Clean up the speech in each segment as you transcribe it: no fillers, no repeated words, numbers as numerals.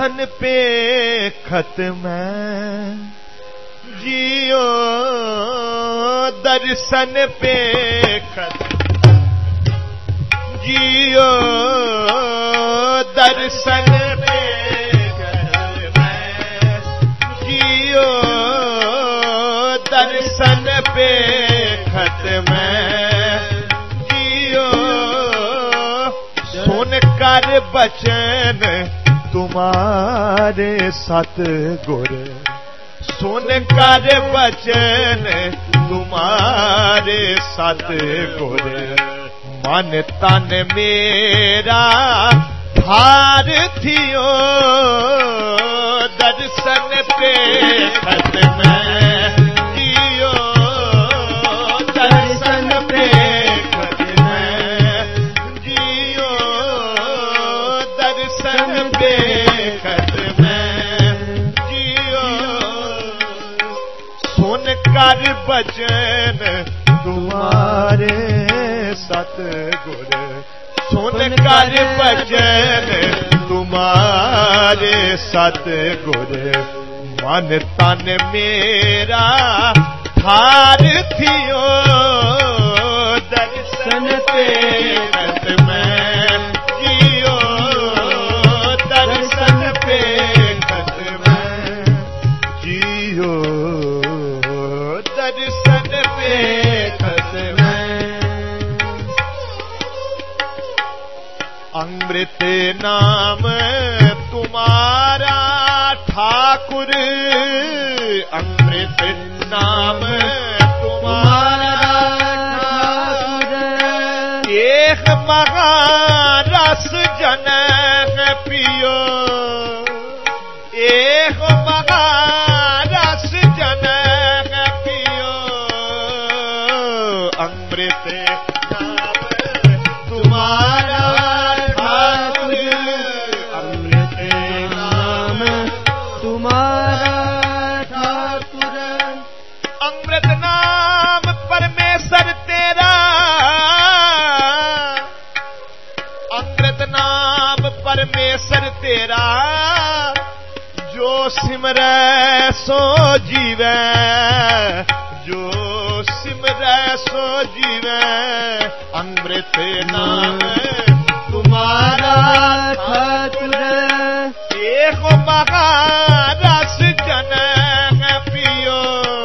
दर्शन पे खत्म जियो, दर्शन पे खत्म जियो, दर्शन पे खत्म जियो, दर्शन पे खत्म जियो। सुन कर बचन तुम्हारे सतगुर, सुन कर बचन तुम्हारे सतगुर, मन तन मेरा धार थियो, दर्शन पे खत्म जियो, दर्शन पे खत्म जियो, दर्शन पे खत्म जियो। सुन कर बचन तुम्हारे सतगुर, सुन कर बचन तुम्हारे सतगुर, मन तन मेरा धार थियो, दर्शन पे खत्म जियो, दर्शन पे खत्म जियो, दर्शन पे खत्म। अमृत नाम तुम्हारा ठाकुर, अमृत नाम तुम्हारा ठाकुर, एक महारस जन पियो, एक महारस जन पियो, अमृत नाम तुम्हारा ठाकुर, अमृत नाम तुम्हारा ठाकुर, अमृत नाम परमेश्वर तेरा, अमृत नाम परमेश्वर तेरा, जो सिमरै सो जीवै, जो सिमरै सो जीवै, अमृत नाम तुम्हारा ठाकुर, एक महारस जन पियो,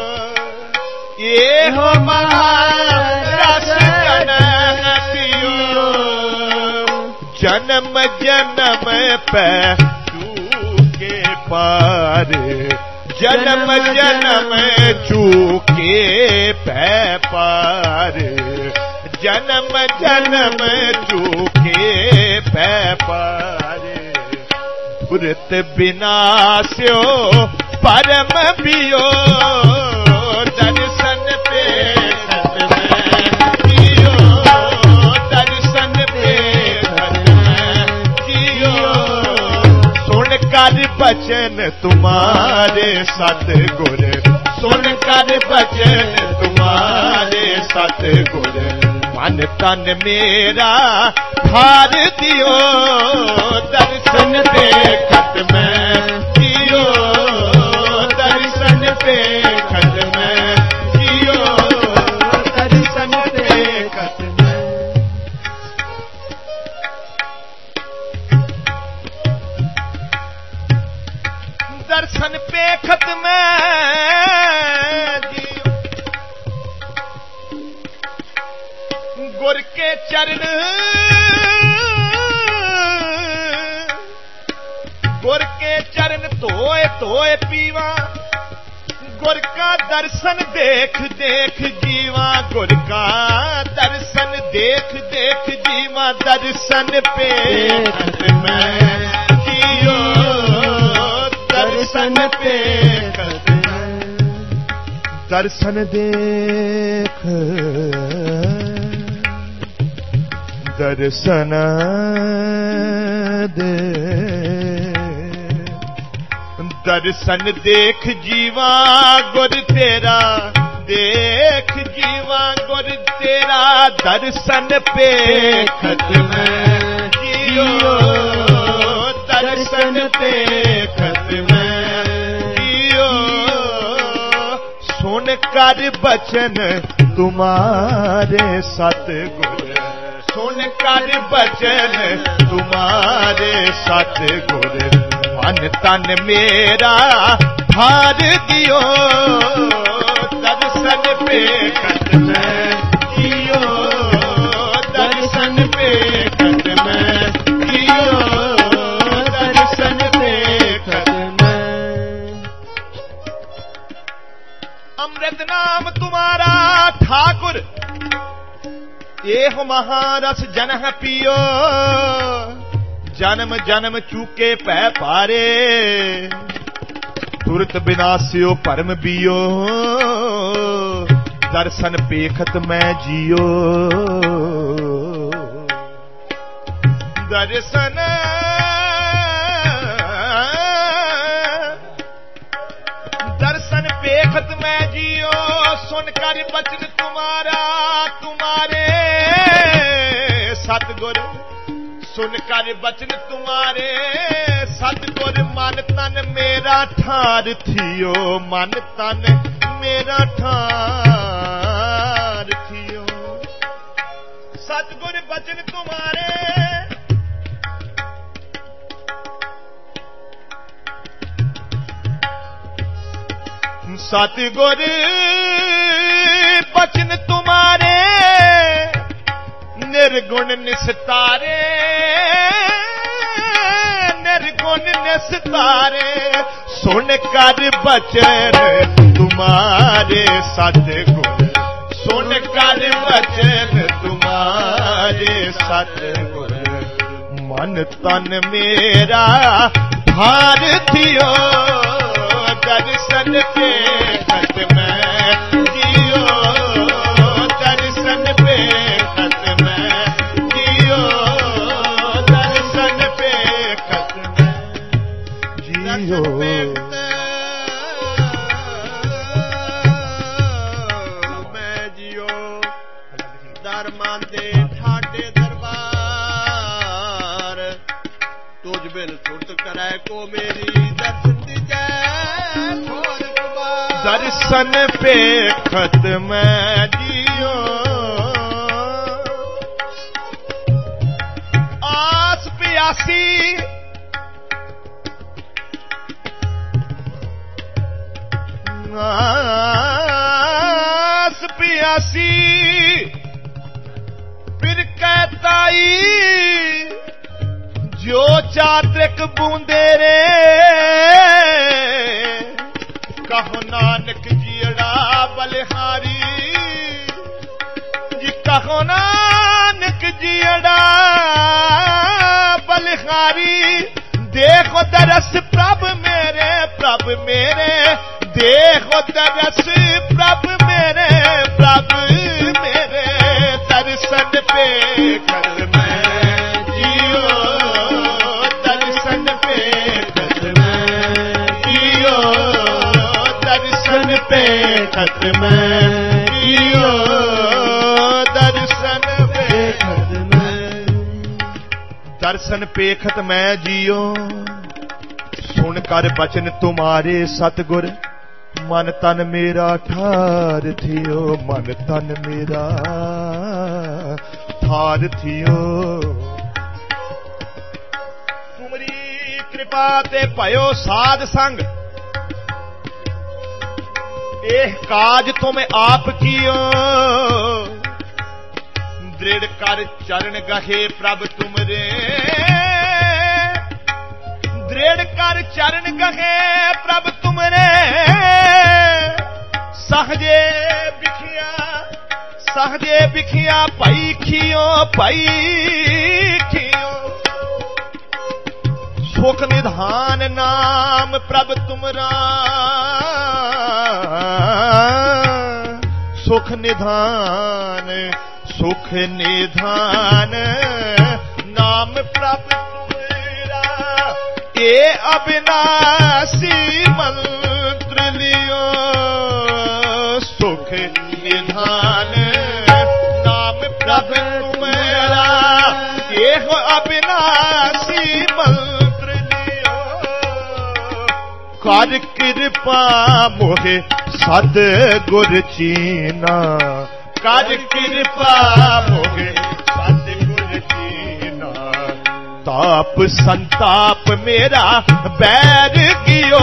एक महारस जन पियो, जन्म जन्म पे चूके पार, जन्म जन्म चूके पे पार, जन्म जन्म चूके पे पार, पुरत विनाश्यो परम पियो, दर्शन पे खत्म जियो, दर्शन पे खत्म जियो। सुन कर बचन तुम्हारे सतगुर, सुन कर बचन तुम्हारे सतगुर, मन तन मेरा धार दियो, दर्शन पे खत्म जियो, दर्शन पे खत्म जियो, दर्शन पे खत्म। दर्शन पे खत्म जियो, गुर के चरण, गुर के चरण धोए धोए पीवा, गुर का दर्शन देख देख जीवा, गुर का दर्शन देख देख जीवा, दर्शन पे खत्म जियो, दर्शन पे खत्म, दर्शन देख, दर्शन दे, दर्शन देख जीवा गुर तेरा, देख जीवा गुर तेरा, दर्शन पे खत्म जियो, दर्शन देखत मैं जियो। सुन कर बचन तुम्हारे सतगुर, सुन कर बचन तुम्हारे सतगुर, मन तन मेरा भार दियो, दर्शन देखत मैं जियो, दर्शन देखत मैं जियो, दर्शन देखत मैं। अमृत नाम तुम्हारा ठाकुर, एह महारस जन है पियो, जन्म जन्म चूके पै पारे, तुरत विनाश्यो परम बियो, दर्शन पेखत मैं जियो, दर्शन दर्शन पेखत मैं जियो। सुनकर बचन तुम्हारा तुम्हारे सतगुर, सुनकर बचन तुम्हारे सतगुर, मन तन मेरा ठार थियो, मन तन मेरा ठार थियो। सतगुर बचन तुम्हारे सतगुर बचन तुम्हारे, निर्गुण निस्तारे, निर्गुण निस्तारे। सुन कर बचन तुम्हारे सतगुर, सुन कर बचन तुम्हारे सतगुर, मन तन मेरा भार थियो, दर्शन देखत मैं जियो, दर्शन देखत मैं जियो, दर्शन देखत मैं जियो। मैं जियो दरमान दे ठाडे दरबार, तुझ बिन सुरत करे को मेरी, दर्शन दर्शन पेखत मैं जियो। आस प्यासी आस प्यासी, फिर कहताई जो चातक बूंदे रे, कहो नानक जियड़ा बलिहारी जी, कहो नानक जियड़ा बलिहारी। देखो दरस प्रभ मेरे, प्रभ मेरे, देखो दरस प्रभ मेरे, प्रभ मेरे, दर्शन पेखत मैं जियो, दर्शन पेखत मैं जियो, दर्शन पेखत मैं जियो, दर्शन पेखत मैं, दर्शन पेखत मैं जियो। सुन कर बचन तुम्हारे सतगुर, मन तन मेरा ठार थियो, मन तन मेरा ठार थियो। तुमरी कृपा ते भयो साध संग, एह काज तुम आप कियो, दृढ़ कर चरण गहे प्रभ तुमरे, दृढ़ कर चरण गहे प्रभ तुमरे। सहजे बिखिया पई खियो, पई खियो। सुख निधान नाम प्रभ तुमरा, सुख निधान, सुख निधान नाम प्रभ तुमरा। ये अविनाशी मंत्र लियो, सुख निधान नाम प्रभ तुमरा। ये अविनाशी मंत्र लियो, कर कृपा मोहे सतगुर चीना, कर कृपा मोहे सतगुर चीना। ताप संताप मेरा बैर कियो,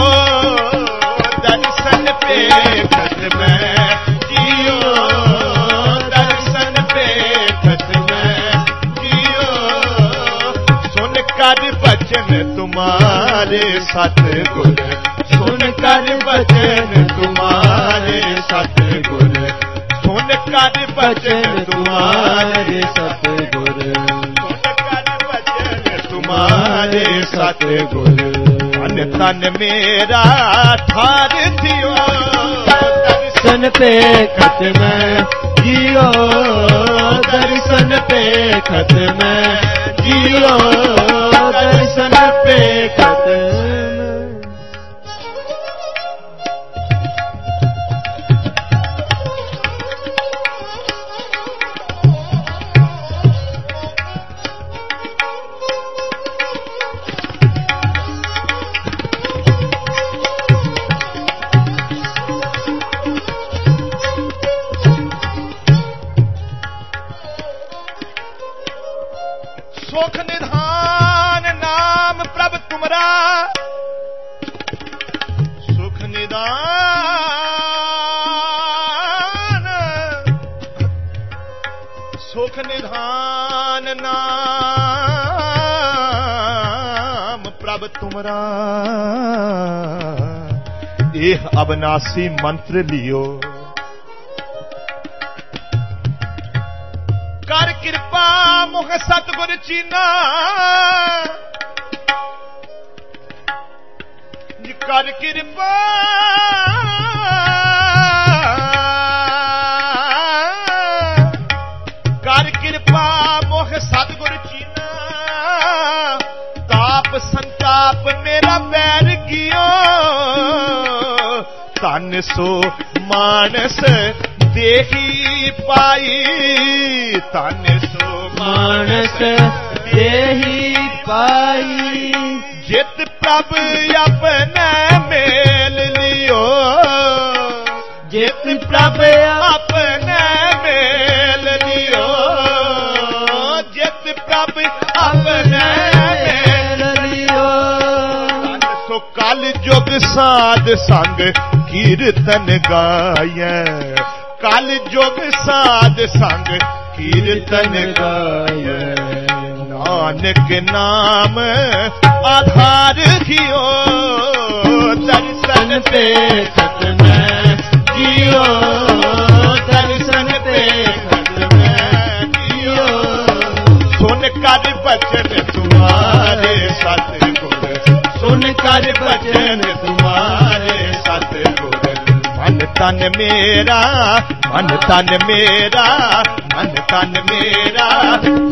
दर्शन पे खत मैं जियो, दर्शन पे खत मैं जियो। सुन कर बचन तुम्हारे सतगुर, सुन कर बचन तुम्हारे सतगुर, सुन कर बचन तुम्हारे सतगुर, सुन कर बचन तुम्हारे सतगुर। तन तन मेरा ठार थियो, दर्शन पे खत मैं जियो, दर्शन पे खत मैं जियो, दर्शन पे खत मैं। सुख निधान नाम प्रभ तुमरा, सुख निधान, सुख निधान नाम प्रभ तुमरा। एह अविनाशी मंत्र लियो, कर कृपा मुख सतगुर चीना, कर कृपा कर कृपा मुख सतगुर चीना। ताप संताप मेरा बैर कियो, तन सो मानस देही पाई, तन सो मानस देही पाई। जित प्रभ अपने मेल लियो, जित प्रभ अपने मेल लियो, जित प्रभ अपने मेल लियो। तन सो कल जुग साध संग कीर्तन गाये, कल जुग साध संग कीर्तन गाये। नानक नाम आधार थियो, दर्शन पे खत मैं जियो, दर्शन पे खत मैं जियो। सुन कर बचन तुम्हारे सतगुर, सुन कर बचन तुम्हारे सतगुर। मन तन मेरा, मन तन मेरा, मन तन मेरा